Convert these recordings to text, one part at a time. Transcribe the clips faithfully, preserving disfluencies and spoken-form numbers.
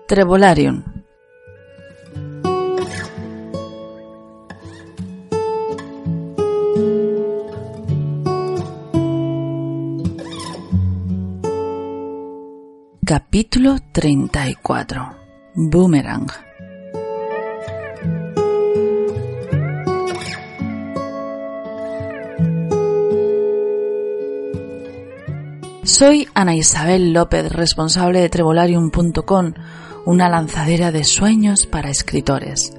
Trevolarium. Capítulo treinta y cuatro. Boomerang. Soy Ana Isabel López, responsable de Trevolarium punto com, una lanzadera de sueños para escritores.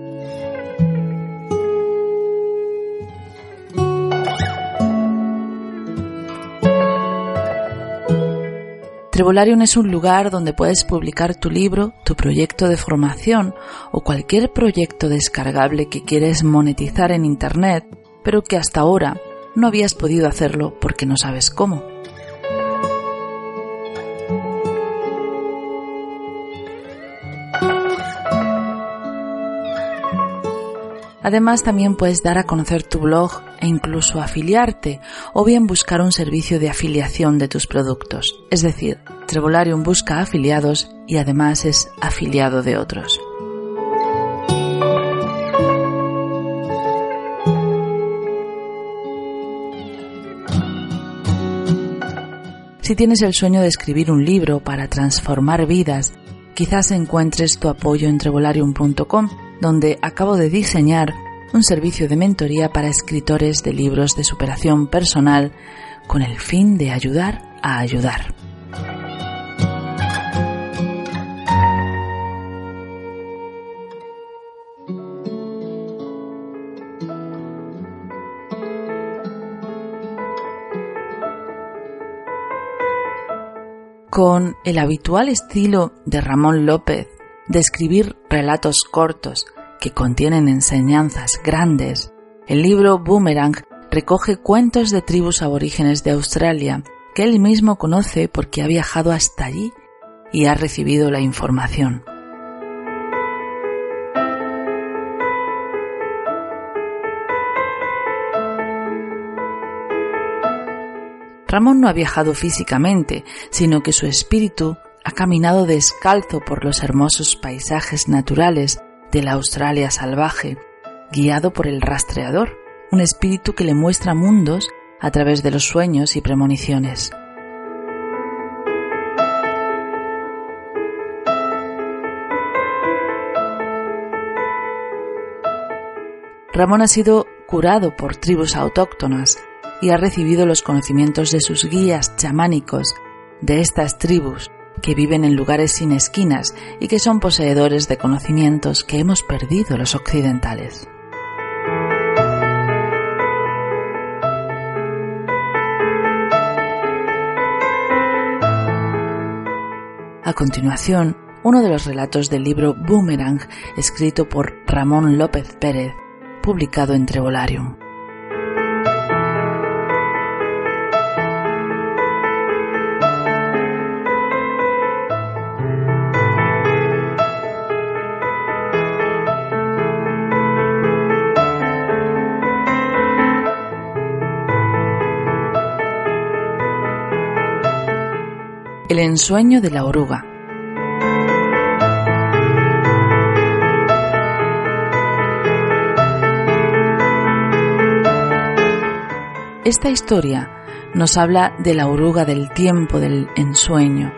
Trevolarium es un lugar donde puedes publicar tu libro, tu proyecto de formación o cualquier proyecto descargable que quieres monetizar en Internet, pero que hasta ahora no habías podido hacerlo porque no sabes cómo. Además, también puedes dar a conocer tu blog e incluso afiliarte, o bien buscar un servicio de afiliación de tus productos. Es decir, Trevolarium busca afiliados y además es afiliado de otros. Si tienes el sueño de escribir un libro para transformar vidas, quizás encuentres tu apoyo en Trevolarium punto com, donde acabo de diseñar un servicio de mentoría para escritores de libros de superación personal con el fin de ayudar a ayudar. Con el habitual estilo de Ramón López de escribir relatos cortos que contienen enseñanzas grandes, el libro Boomerang recoge cuentos de tribus aborígenes de Australia que él mismo conoce porque ha viajado hasta allí y ha recibido la información. Ramón no ha viajado físicamente, sino que su espíritu ha caminado descalzo por los hermosos paisajes naturales de la Australia salvaje, guiado por el rastreador, un espíritu que le muestra mundos a través de los sueños y premoniciones. Ramón ha sido curado por tribus autóctonas y ha recibido los conocimientos de sus guías chamánicos de estas tribus, que viven en lugares sin esquinas y que son poseedores de conocimientos que hemos perdido los occidentales. A continuación, uno de los relatos del libro Boomerang, escrito por Ramón López Pérez, publicado en Trevolarium. El ensueño de la oruga. Esta historia nos habla de la oruga del tiempo del ensueño.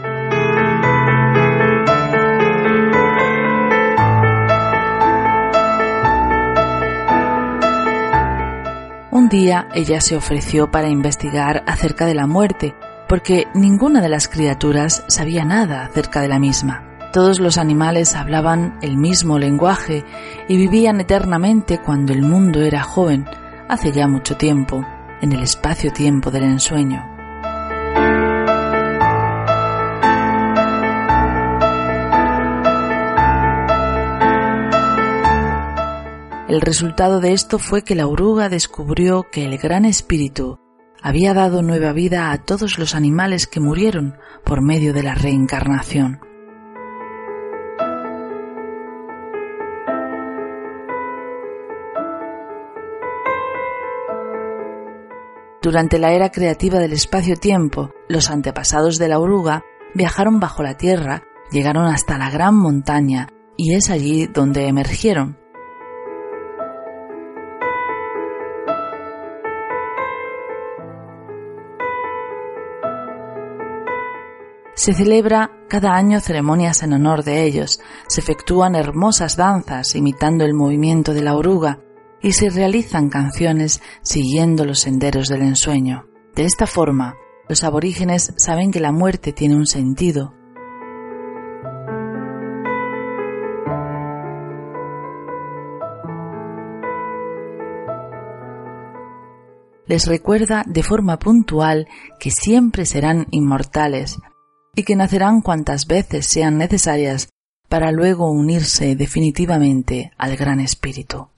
Un día ella se ofreció para investigar acerca de la muerte, porque ninguna de las criaturas sabía nada acerca de la misma. Todos los animales hablaban el mismo lenguaje y vivían eternamente cuando el mundo era joven, hace ya mucho tiempo, en el espacio-tiempo del ensueño. El resultado de esto fue que la oruga descubrió que el Gran Espíritu había dado nueva vida a todos los animales que murieron por medio de la reencarnación. Durante la era creativa del espacio-tiempo, los antepasados de la oruga viajaron bajo la tierra llegaron hasta la gran montaña y es allí donde emergieron. Se celebra cada año ceremonias en honor de ellos, se efectúan hermosas danzas imitando el movimiento de la oruga y se realizan canciones siguiendo los senderos del ensueño. De esta forma, los aborígenes saben que la muerte tiene un sentido. Les recuerda de forma puntual que siempre serán inmortales y que nacerán cuantas veces sean necesarias para luego unirse definitivamente al Gran Espíritu.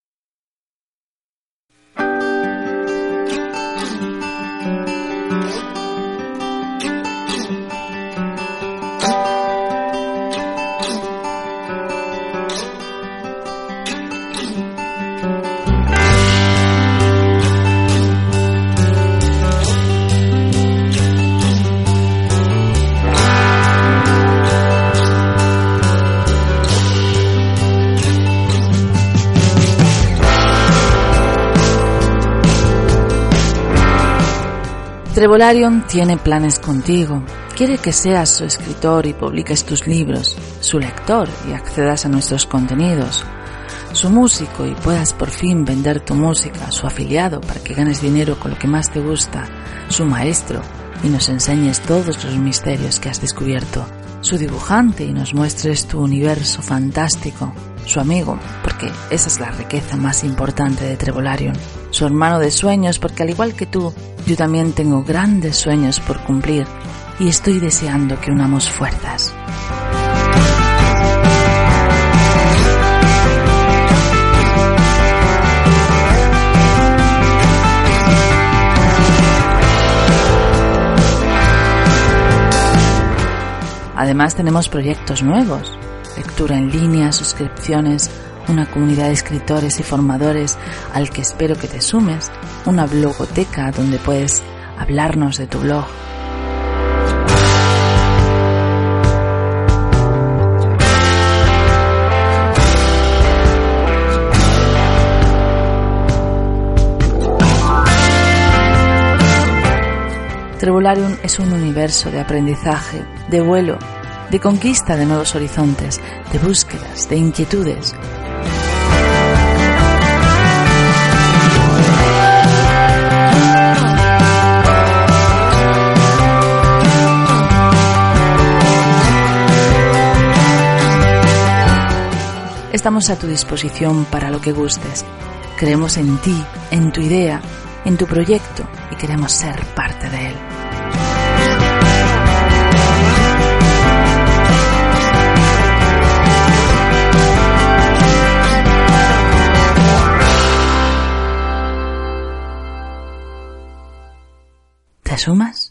Trevolarium tiene planes contigo. Quiere que seas su escritor y publiques tus libros, su lector y accedas a nuestros contenidos, su músico y puedas por fin vender tu música, su afiliado para que ganes dinero con lo que más te gusta, su maestro y nos enseñes todos los misterios que has descubierto, su dibujante y nos muestres tu universo fantástico, su amigo, porque esa es la riqueza más importante de Trevolarium, su hermano de sueños, porque al igual que tú, yo también tengo grandes sueños por cumplir y estoy deseando que unamos fuerzas. Además tenemos proyectos nuevos, lectura en línea, suscripciones, una comunidad de escritores y formadores al que espero que te sumes, una blogoteca donde puedes hablarnos de tu blog. Trevolarium es un universo de aprendizaje, de vuelo, de conquista de nuevos horizontes, de búsquedas, de inquietudes. Estamos a tu disposición para lo que gustes. Creemos en ti, en tu idea, en tu proyecto y queremos ser parte de él. ¿Te sumas?